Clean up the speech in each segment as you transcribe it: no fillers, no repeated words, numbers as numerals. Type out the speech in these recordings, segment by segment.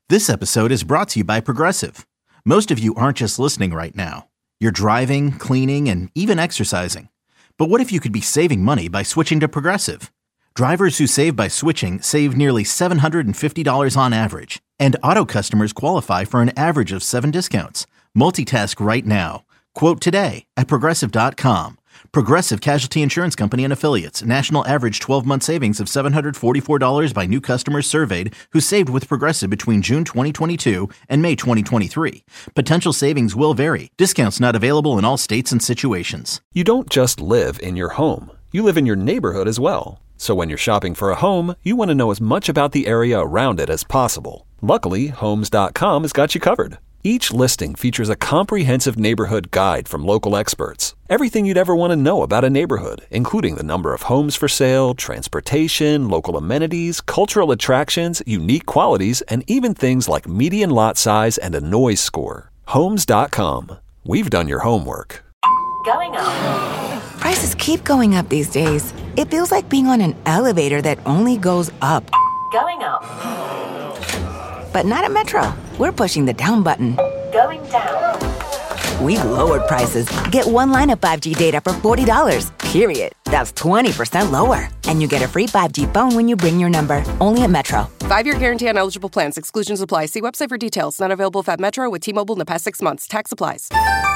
This episode is brought to you by Progressive. Most of you aren't just listening right now. You're driving, cleaning, and even exercising. But what if you could be saving money by switching to Progressive? Drivers who save by switching save nearly $750 on average. And auto customers qualify for an average of 7 discounts. Multitask right now. Quote today at Progressive.com. Progressive Casualty Insurance Company and Affiliates. National average 12-month savings of $744 by new customers surveyed who saved with Progressive between June 2022 and May 2023. Potential savings will vary. Discounts not available in all states and situations. You don't just live in your home. You live in your neighborhood as well. So when you're shopping for a home, you want to know as much about the area around it as possible. Luckily, Homes.com has got you covered. Each listing features a comprehensive neighborhood guide from local experts. Everything you'd ever want to know about a neighborhood, including the number of homes for sale, transportation, local amenities, cultural attractions, unique qualities, and even things like median lot size and a noise score. Homes.com. We've done your homework. Going up. Prices keep going up these days. It feels like being on an elevator that only goes up. Going up. But not at Metro. We're pushing the down button. Going down. We've lowered prices. Get one line of 5G data for $40, period. That's 20% lower. And you get a free 5G phone when you bring your number. Only at Metro. 5-year guarantee on eligible plans. Exclusions apply. See website for details. Not available at Metro with T-Mobile in the past 6 months. Tax applies.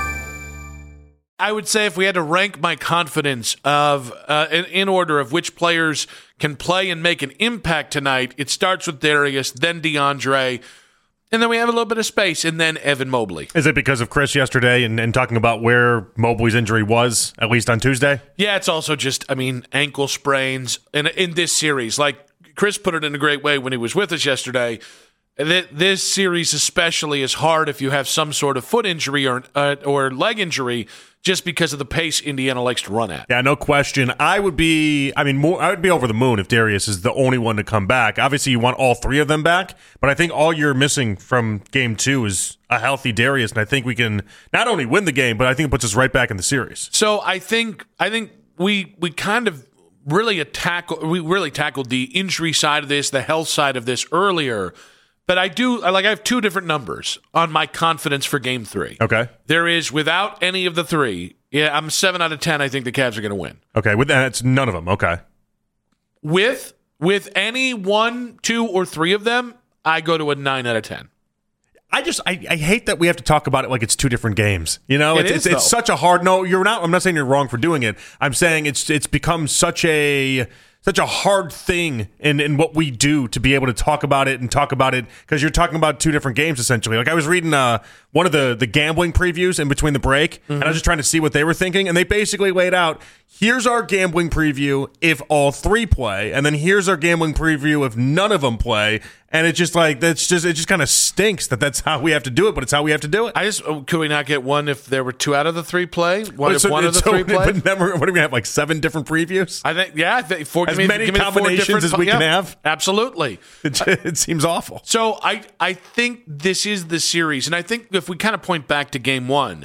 I would say if we had to rank my confidence of in order of which players can play and make an impact tonight, it starts with Darius, then DeAndre, and then we have a little bit of space, and then Evan Mobley. Is it because of Chris yesterday and talking about where Mobley's injury was, at least on Tuesday? Yeah, it's also just, ankle sprains in this series. Like Chris put it in a great way when he was with us yesterday. This series especially is hard if you have some sort of foot injury or leg injury, just because of the pace Indiana likes to run at. Yeah, no question. I would be over the moon if Darius is the only one to come back. Obviously, you want all three of them back, but I think all you're missing from Game 2 is a healthy Darius, and I think we can not only win the game, but I think it puts us right back in the series. So I think we kind of really tackled the injury side of this, the health side of this earlier. But I have two different numbers on my confidence for Game 3. Okay. There is, without any of the three, I'm 7 out of 10, I think the Cavs are going to win. Okay, with that, it's none of them. Okay. With any 1, 2, or 3 of them, I go to a 9 out of 10. I hate that we have to talk about it like it's two different games. You know, it's such a hard. No, you're not. I'm not saying you're wrong for doing it. I'm saying it's become such a hard thing in what we do to be able to talk about it because you're talking about two different games essentially. Like I was reading one of the gambling previews in between the break, and I was just trying to see what they were thinking, and they basically laid out, here's our gambling preview if all three play, and then here's our gambling preview if none of them play. And it's just like it just kind of stinks that's how we have to do it, but it's how we have to do it. Could we not get one if there were 2 out of the 3 play? If one of the 3 play? But then what are we gonna have, like 7 different previews? I think 4. As many combinations as we can have. Absolutely. It seems awful. So I think this is the series, and I think if we kind of point back to Game 1,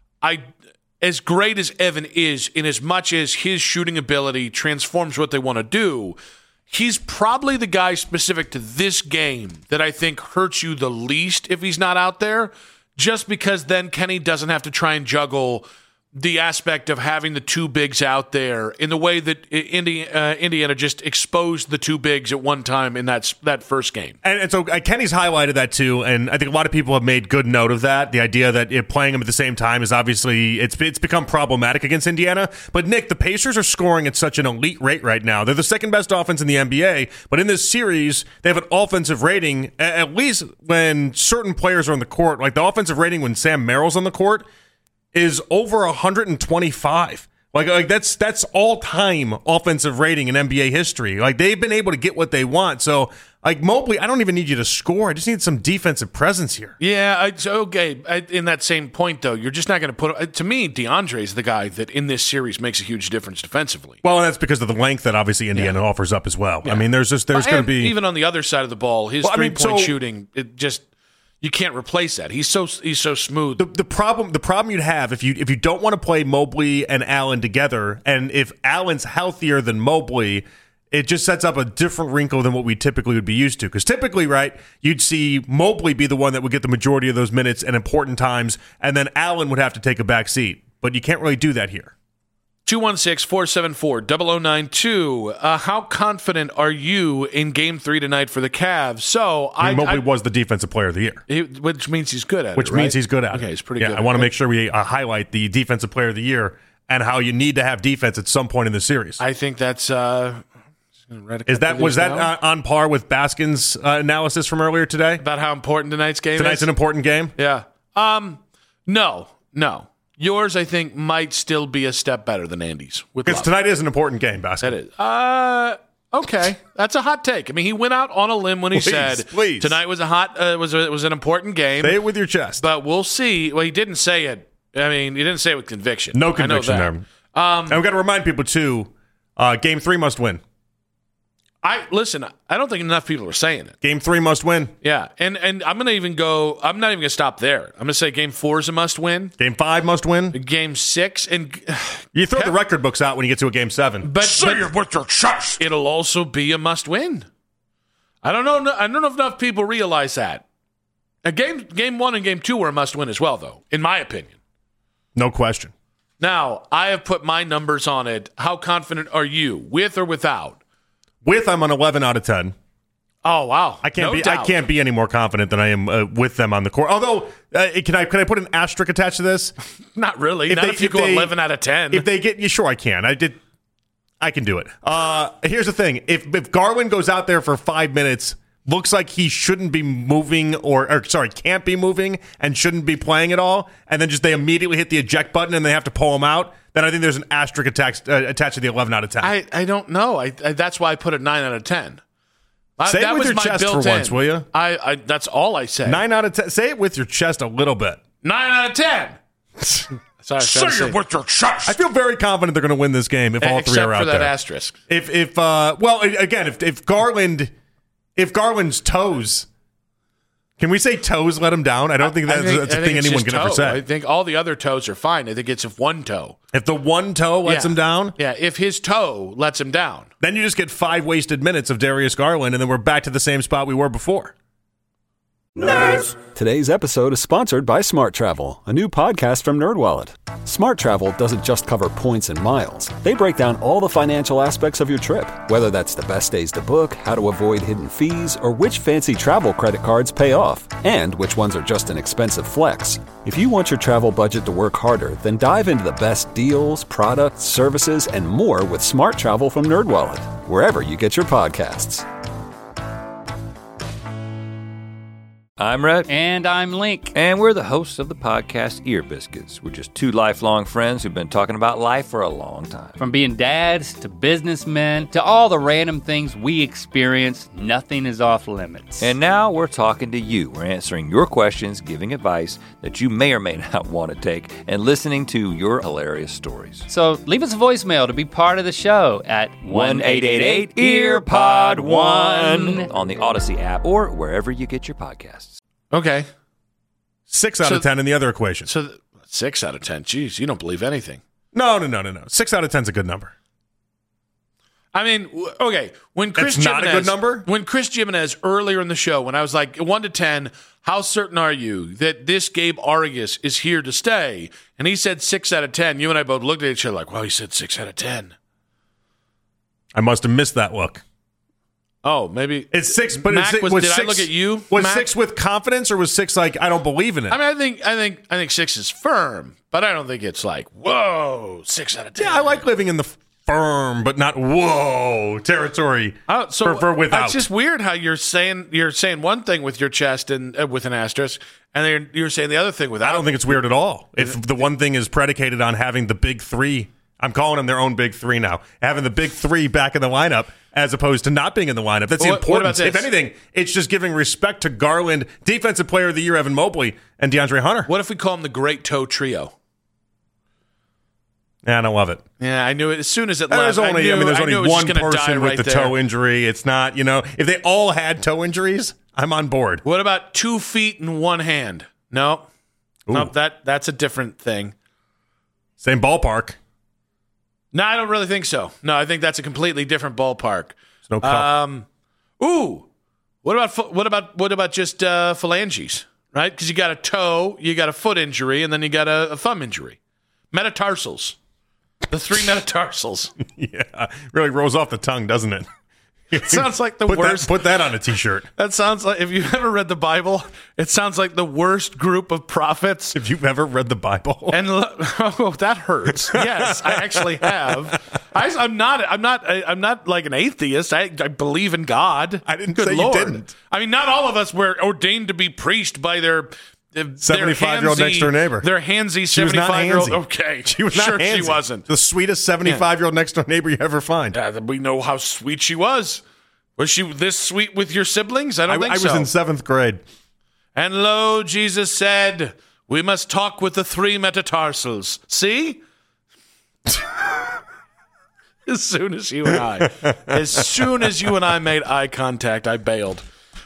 as great as Evan is, in as much as his shooting ability transforms what they want to do, he's probably the guy specific to this game that I think hurts you the least if he's not out there, just because then Kenny doesn't have to try and juggle the aspect of having the 2 bigs out there in the way that Indiana just exposed the 2 bigs at one time in that first game. And so Kenny's highlighted that too, and I think a lot of people have made good note of that. The idea that playing them at the same time is obviously it's become problematic against Indiana. But Nick, the Pacers are scoring at such an elite rate right now. They're the second best offense in the NBA, but in this series they have an offensive rating, at least when certain players are on the court, like the offensive rating when Sam Merrill's on the court is over 125. Like that's all-time offensive rating in NBA history. Like they've been able to get what they want. So like Mobley, I don't even need you to score. I just need some defensive presence here. Yeah, in that same point though, you're just not going to put. To me, DeAndre is the guy that in this series makes a huge difference defensively. Well, and that's because of the length that obviously Indiana offers up as well. Yeah. I mean, there's going to be even on the other side of the ball, his three-point shooting. It just. You can't replace that. He's so smooth. The problem you'd have if you don't want to play Mobley and Allen together, and if Allen's healthier than Mobley, it just sets up a different wrinkle than what we typically would be used to. Because typically, right, you'd see Mobley be the one that would get the majority of those minutes at important times, and then Allen would have to take a back seat. But you can't really do that here. 216-474-0092. How confident are you in Game 3 tonight for the Cavs? So Mobley was the defensive player of the year. Which means he's good at it, Which means he's good at it. Okay, he's pretty good. I want to make sure we highlight the defensive player of the year and how you need to have defense at some point in the series. I think that's... was that on par with Baskin's analysis from earlier today? About how important tonight's game is? Tonight's an important game? Yeah. No. Yours, I think, might still be a step better than Andy's. Because tonight is an important game, Baskin. That is. Okay. That's a hot take. I mean, he went out on a limb when he said tonight was was an important game. Say it with your chest. But we'll see. Well, he didn't say it. I mean, he didn't say it with conviction. No conviction there. And we've got to remind people, too, Game 3 must win. Listen, I don't think enough people are saying it. Game 3 must win. Yeah, and I'm going to even go, I'm not even going to stop there. I'm going to say Game 4 is a must win. Game 5 must win. Game 6. And you throw the record books out when you get to a Game 7. But with your chest. It'll also be a must win. I don't know if enough people realize that. Game 1 and Game 2 were a must win as well, though, in my opinion. No question. Now, I have put my numbers on it. How confident are you, with or without? With, I'm on 11 out of 10. Oh, wow. I can't be any more confident than I am with them on the court. Although, can I put an asterisk attached to this? Not really. If you go 11 out of 10. If they get you, sure I can. I can do it. Here's the thing. If Garland goes out there for 5 minutes, looks like he shouldn't be moving can't be moving and shouldn't be playing at all, and then they immediately hit the eject button and they have to pull him out, then I think there's an asterisk attached to the 11 out of 10. I don't know. That's why I put it 9 out of 10. Say it with your chest for once, will you? That's all I say. 9 out of 10. Say it with your chest a little bit. 9 out of 10. Sorry, say it with your chest. I feel very confident they're going to win this game if all three are out there. Except for that asterisk. If Garland's toes, can we say toes let him down? I don't think that's a thing anyone can ever say. I think all the other toes are fine. I think it's if one toe. If the one toe lets him down? Yeah, if his toe lets him down. Then you just get 5 wasted minutes of Darius Garland, and then we're back to the same spot we were before. Nerds! Today's episode is sponsored by Smart Travel, a new podcast from NerdWallet. Smart Travel doesn't just cover points and miles. They break down all the financial aspects of your trip, whether that's the best days to book, how to avoid hidden fees, or which fancy travel credit cards pay off, and which ones are just an expensive flex. If you want your travel budget to work harder, then dive into the best deals, products, services, and more with Smart Travel from NerdWallet, wherever you get your podcasts. I'm Rhett. And I'm Link. And we're the hosts of the podcast Ear Biscuits. We're just two lifelong friends who've been talking about life for a long time. From being dads to businessmen to all the random things we experience, nothing is off limits. And now we're talking to you. We're answering your questions, giving advice that you may or may not want to take, and listening to your hilarious stories. So leave us a voicemail to be part of the show at 1-888-EARPOD1 on the Odyssey app or wherever you get your podcasts. Okay. 6 out of 10 in the other equation. So 6 out of 10. Jeez, you don't believe anything. No. 6 out of 10 is a good number. I mean, okay. When Chris That's not a good number? When Chris Jimenez earlier in the show, when I was like 1 to 10, how certain are you that this Gabe Argus is here to stay? And he said 6 out of 10. You and I both looked at each other like, well, he said 6 out of 10. I must have missed that look. Oh, maybe it's 6. But Mac, did 6, I look at you? Was Mac? 6 with confidence, or was 6 like I don't believe in it? I mean, I think 6 is firm, but I don't think it's like whoa 6 out of 10. Yeah, I like living in the firm, but not whoa territory. For without. It's just weird how you're saying one thing with your chest and with an asterisk, and then you're saying the other thing without. I don't think it's weird at all. If the one thing is predicated on having the big 3. I'm calling them their own big 3 now. Having the big 3 back in the lineup as opposed to not being in the lineup. That's the importance. If anything, it's just giving respect to Garland, Defensive Player of the Year Evan Mobley, and DeAndre Hunter. What if we call them the Great Toe Trio? Yeah, I don't love it. Yeah, I knew it as soon as it left. There's only one person with the toe injury. It's not, if they all had toe injuries, I'm on board. What about 2 feet and 1 hand? No. Nope, that's a different thing. Same ballpark. No, I don't really think so. No, I think that's a completely different ballpark. There's no cup. What about just phalanges, right? Because you got a toe, you got a foot injury, and then you got a thumb injury. Metatarsals. The 3 metatarsals. Yeah, really rolls off the tongue, doesn't it? It sounds like the worst. Put that on a T-shirt. That sounds like, if you've ever read the Bible, it sounds like the worst group of prophets. If you've ever read the Bible, and that hurts. Yes, I actually have. I'm not like an atheist. I believe in God. I didn't Good say Lord. you didn't. I mean, not all of us were ordained to be priest by their 75-year-old next door neighbor. Their handsy 75-year-old. Handsy. Okay, she was not sure handsy. She wasn't the sweetest 75-year-old next door neighbor you ever find. Yeah, we know how sweet she was. Was she this sweet with your siblings? I don't think so. I was in 7th grade. And lo, Jesus said, "We must talk with the 3 metatarsals." See? As soon as you and I made eye contact, I bailed.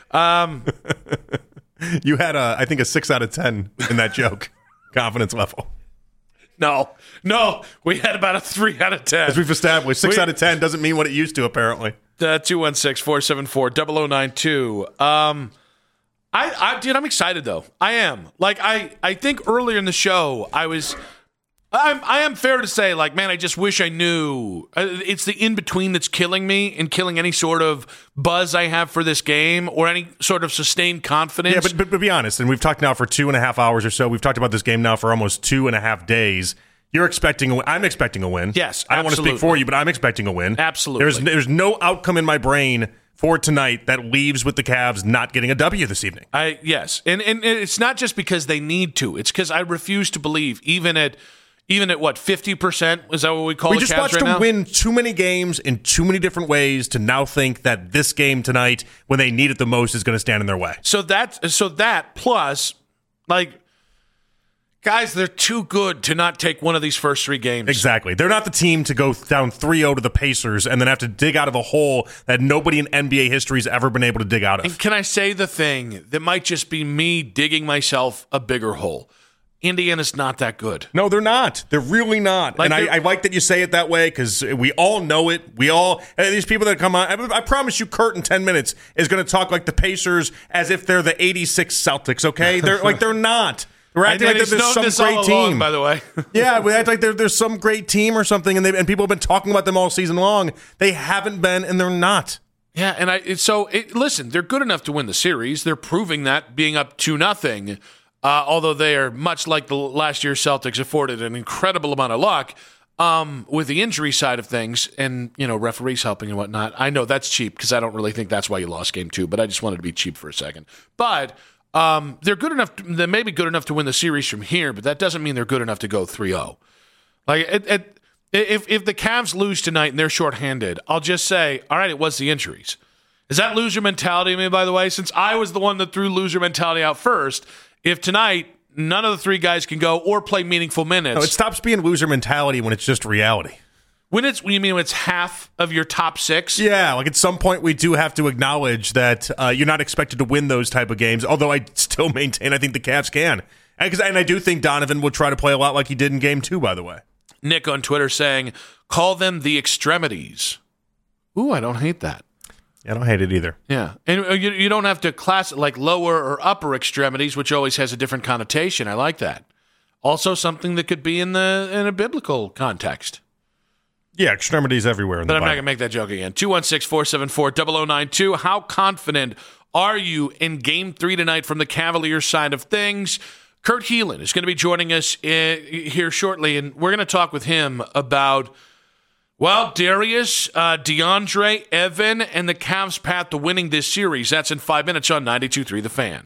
You had I think a 6 out of 10 in that joke. Confidence level. No, we had about a 3 out of 10. As we've established, 6 out of 10 doesn't mean what it used to, apparently. 216-474-0092. I'm excited though. I am. Like I think earlier in the show I am fair to say, like, man, I just wish I knew. It's the in-between that's killing me and killing any sort of buzz I have for this game or any sort of sustained confidence. Yeah, but be honest, and we've talked now for 2.5 hours or so. We've talked about this game now for almost 2.5 days. You're expecting a win. I'm expecting a win. Yes, I don't want to speak for you, but I'm expecting a win. Absolutely. There's no outcome in my brain for tonight that leaves with the Cavs not getting a W this evening. Yes, and it's not just because they need to. It's because I refuse to believe, even at what, 50%? Is that what we call we the Cavs just watched right them now? win too many games in too many different ways to now think that this game tonight, when they need it the most, is going to stand in their way. So that plus, like, guys, they're too good to not take one of these first 3 games. Exactly. They're not the team to go down 3-0 to the Pacers and then have to dig out of a hole that nobody in NBA history has ever been able to dig out of. And can I say the thing that might just be me digging myself a bigger hole? Indiana's not that good. No, they're not. They're really not. Like, and I like that you say it that way because we all know it. These people that come on, I promise you Kurt in 10 minutes is going to talk like the Pacers as if they're the 86 Celtics, okay? They're not. We're acting like there's some great team. By the way. Yeah, we act like there's some great team or something, and people have been talking about them all season long. They haven't been, and they're not. Yeah, and listen, they're good enough to win the series. They're proving that being up 2-0. Although they are, much like the last year's Celtics, afforded an incredible amount of luck with the injury side of things and, referees helping and whatnot. I know that's cheap because I don't really think that's why you lost game 2, but I just wanted to be cheap for a second. But they're good enough. They may be good enough to win the series from here, but that doesn't mean they're good enough to go 3-0. Like, if the Cavs lose tonight and they're shorthanded, I'll just say, all right, it was the injuries. Is that loser mentality of me, by the way? Since I was the one that threw loser mentality out first, if tonight none of the 3 guys can go or play meaningful minutes. No, it stops being loser mentality when it's just reality. When it's half of your top 6? Yeah, like at some point we do have to acknowledge that you're not expected to win those type of games, although I still maintain I think the Cavs can. And I do think Donovan will try to play a lot like he did in game 2, by the way. Nick on Twitter saying, call them the extremities. Ooh, I don't hate that. I don't hate it either. Yeah. And you don't have to class it like lower or upper extremities, which always has a different connotation. I like that. Also something that could be in a biblical context. Yeah, extremities everywhere in but the I'm not going to make that joke again. 216-474-0092. How confident are you in Game 3 tonight from the Cavaliers side of things? Kurt Helin is going to be joining us here shortly, and we're going to talk with him about, well, Darius, DeAndre, Evan, and the Cavs' path to winning this series. That's in 5 minutes on 92.3 The Fan.